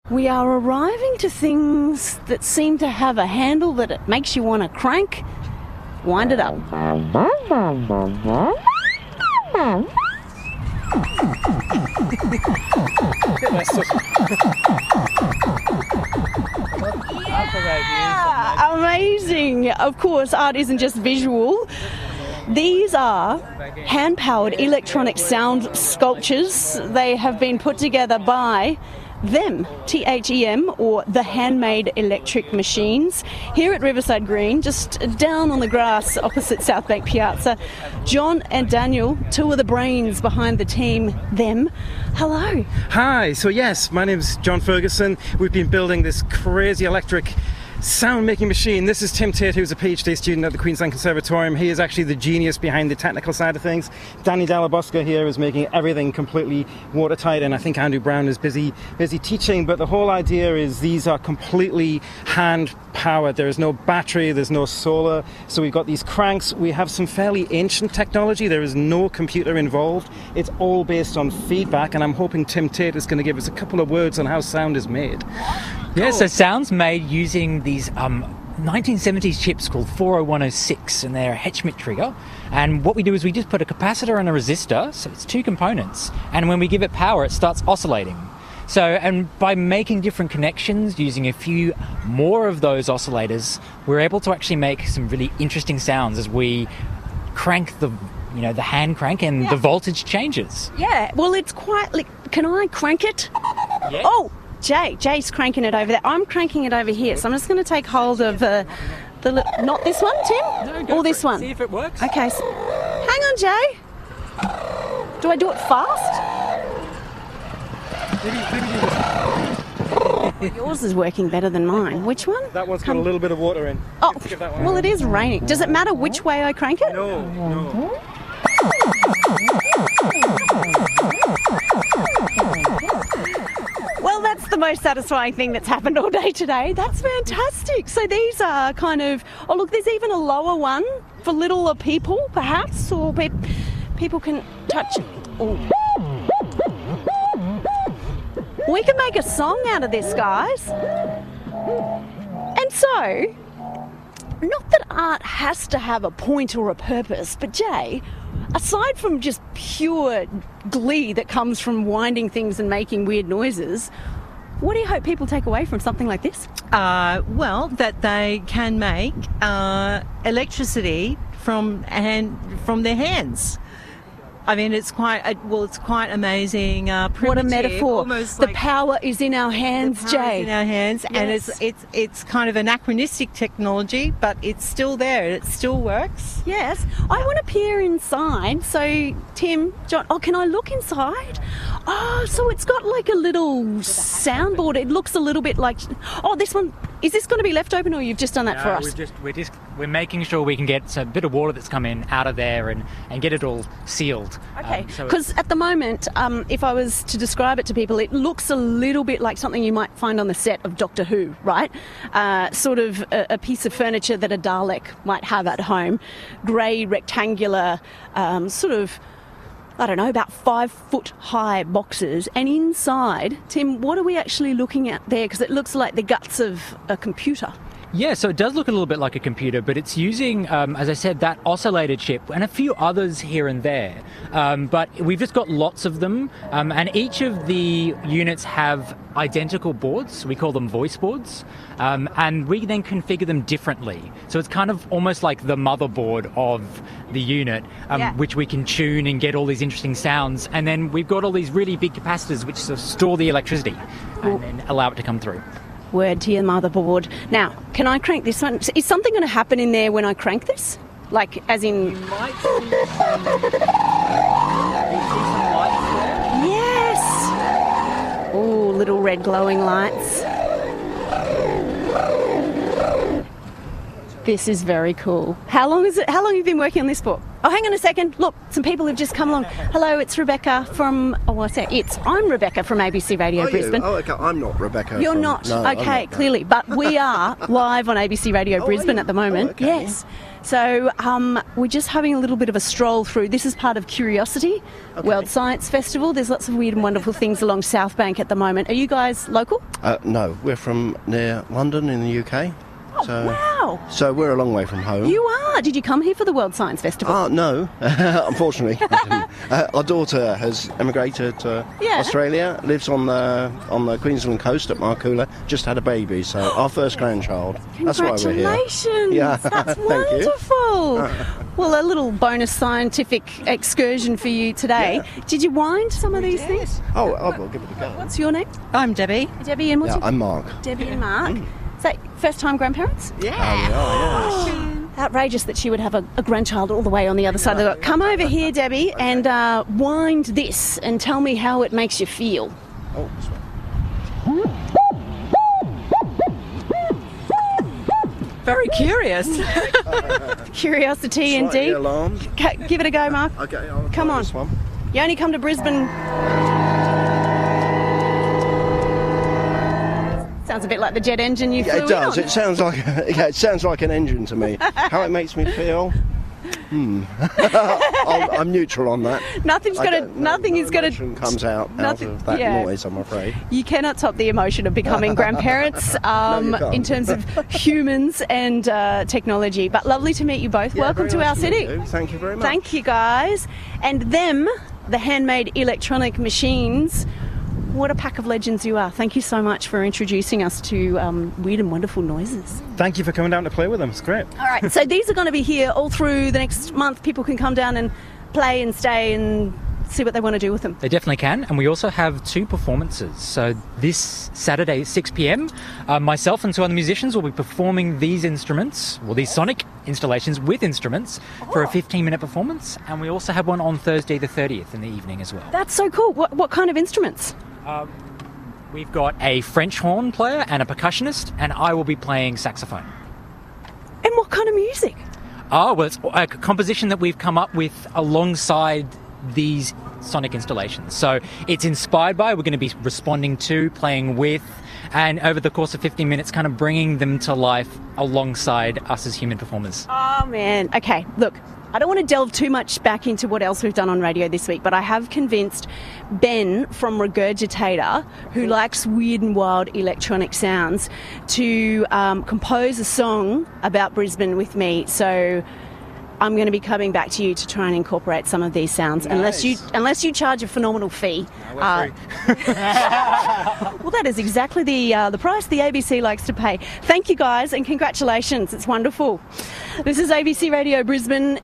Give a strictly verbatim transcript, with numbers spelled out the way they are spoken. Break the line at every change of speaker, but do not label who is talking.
We are arriving to things that seem to have a handle that it makes you want to crank. Wind it up. Yeah, amazing. Of course, art isn't just visual. These are hand-powered electronic sound sculptures. They have been put together by them, T H E M, or the Handmade Electric Machines, here at Riverside Green, just down on the grass opposite South Bank Piazza. John and Daniel, two of the brains behind the team, them. Hello.
Hi, so yes, my name's John Ferguson. We've been building this crazy electric sound-making machine. This is Tim Tate, who's a PhD student at the Queensland Conservatorium. He is actually the genius behind the technical side of things. Danny Dallabosca here is making everything completely watertight, and I think Andrew Brown is busy busy teaching, but the whole idea is these are completely hand-powered. There is no battery, there's no solar, so we've got these cranks. We have some fairly ancient technology. There is no computer involved. It's all based on feedback, and I'm hoping Tim Tate is going to give us a couple of words on how sound is made.
Yeah, so sound's made using these um, nineteen seventies chips called four oh one oh six, and they're a Hetschmidt trigger. And what we do is we just put a capacitor and a resistor, so it's two components, and when we give it power, it starts oscillating. So, and by making different connections, using a few more of those oscillators, we're able to actually make some really interesting sounds as we crank the, you know, the hand crank, and yeah. the voltage changes.
Yeah, well, it's quite like, can I crank it?
Yeah.
Oh! Jay, Jay's cranking it over there. I'm cranking it over here, so I'm just going to take hold of uh, the... Li- not this one, Tim?
No, go
or this
for it.
one?
See if it works.
Okay, so, hang on, Jay. Do I do it fast?
Maybe, maybe
Yours is working better than mine. Which one?
That one's
Come.
got a little bit of water in.
Oh,
Give that one.
well, it is raining. Does it matter which way I crank it?
No, no.
Well, that's the most satisfying thing that's happened all day today. That's fantastic. So these are kind of... Oh, look, there's even a lower one for littler people, perhaps, or pe- people can touch... Oh. We can make a song out of this, guys. And so, not that art has to have a point or a purpose, but Jay, aside from just pure glee that comes from winding things and making weird noises, what do you hope people take away from something like this?
Uh, well, that they can make uh, electricity from hand, from their hands. I mean, it's quite well. It's quite amazing. Uh,
what a metaphor!
Almost
the
like
power is in our hands,
the power
Jay.
is in our hands,
yes.
and it's it's it's kind of anachronistic technology, but it's still there. It still works.
Yes, I want to peer inside. So, Tim, John, oh, can I look inside? Oh, so it's got like a little soundboard. It looks a little bit like. Oh, this one. Is this going to be left open, or you've just done that
no,
for us?
We're just we're just we're making sure we can get a bit of water that's come in out of there and, and get it all sealed.
Okay,
because um, so
at the moment, um, if I was to describe it to people, it looks a little bit like something you might find on the set of Doctor Who, right? Uh, sort of a, a piece of furniture that a Dalek might have at home, grey, rectangular, um, sort of. I don't know, about five foot high boxes. And inside, Tim, what are we actually looking at there? Because it looks like the guts of a computer.
Yeah, so it does look a little bit like a computer, but it's using, um, as I said, that oscillator chip and a few others here and there. Um, but we've just got lots of them, um, and each of the units have identical boards. We call them voice boards, um, and we then configure them differently. So it's kind of almost like the motherboard of the unit, um,
yeah.
which we can tune and get all these interesting sounds. And then we've got all these really big capacitors which sort of store the electricity and then allow it to come through.
Word to your motherboard. Now, can I crank this one? Is something going to happen in there when I crank this? Like, as in...
You might see some, you see some lights there.
Yes! Oh, little red glowing lights. This is very cool. How long is it? How long have you been working on this for? Oh, hang on a second. Look, some people have just come along. Hello, it's Rebecca from... Oh, what's that? It's... I'm Rebecca from A B C Radio
Are
Brisbane.
You? Oh, okay. I'm not Rebecca.
You're
from...
not?
No,
okay,
I'm not,
clearly. But we are live on A B C Radio
Oh,
Brisbane
are you?
at the moment.
Oh, okay.
Yes. So um, we're just having a little bit of a stroll through. This is part of Curiosity,
Okay.
World Science Festival. There's lots of weird and wonderful things along South Bank at the moment. Are you guys local?
Uh, no, we're from near London in the U K.
Oh,
so,
wow.
So we're a long way from home.
You are. Did you come here for the World Science Festival?
Ah, no, unfortunately. I didn't. Uh, our daughter has emigrated to
Yeah.
Australia, lives on the on the Queensland coast at Marcoola, just had a baby, so our first grandchild. That's why we're here.
Congratulations.
Yeah.
That's
Thank you.
wonderful. Well, a little bonus scientific excursion for you today.
Yeah.
Did you wind some of these things?
Oh, I will give it a go.
What's your name?
I'm Debbie.
Debbie, and what's
Yeah,
your
I'm Mark.
Debbie and Mark. Is that first time grandparents?
Yeah. Oh, yeah.
Outrageous that she would have a, a grandchild all the way on the other side of the road. Come over here, Debbie, and uh, wind this and tell me how it makes you feel.
Oh, this one.
Very curious.
Curiosity
Slightly
indeed.
alarmed.
Ca- give it a go, Mark.
Okay, I'll
Come
try
on.
this one.
You only come to Brisbane. Sounds a bit like the jet engine you
Yeah,
flew
it does.
in on.
It sounds like yeah, it sounds like an engine to me. How it makes me feel? Hmm. I'll, I'm neutral on that.
Nothing's
I
gonna.
don't- no-
Nothing
no
is gonna.
emotion comes out
nothing-
out of that
yeah.
noise, I'm afraid.
You cannot top the emotion of becoming grandparents um,
No, you can't.
in terms of humans and uh, technology. But lovely to meet you both.
Yeah,
Welcome
very
to
nice
our
meet
city.
you. Thank you very much.
Thank you, guys. And them, the handmade electronic machines. What a pack of legends you are. Thank you so much for introducing us to um, weird and wonderful noises.
Thank you for coming down to play with them. It's great.
All right, so these are going to be here all through the next month. People can come down and play and stay and see what they want to do with them.
They definitely can, and we also have two performances. So this Saturday at six p.m, uh, myself and two other musicians will be performing these instruments, well, these sonic installations with instruments for a fifteen-minute performance, and we also have one on Thursday the thirtieth in the evening as well.
That's so cool. What, what kind of instruments?
We've got a French horn player and a percussionist, and I will be playing saxophone.
And what kind of music?
Oh, well, it's a composition that we've come up with alongside these sonic installations. So it's inspired by, we're going to be responding to, playing with, and over the course of fifteen minutes, kind of bringing them to life alongside us as human performers.
Oh, man. Okay, look, I don't want to delve too much back into what else we've done on radio this week, but I have convinced Ben from Regurgitator, who likes weird and wild electronic sounds, to um, compose a song about Brisbane with me. So I'm going to be coming back to you to try and incorporate some of these sounds,
Nice.
unless you unless you charge a phenomenal fee.
we're
Uh, well, that is exactly the uh, the price the A B C likes to pay. Thank you, guys, and congratulations. It's wonderful. This is A B C Radio Brisbane.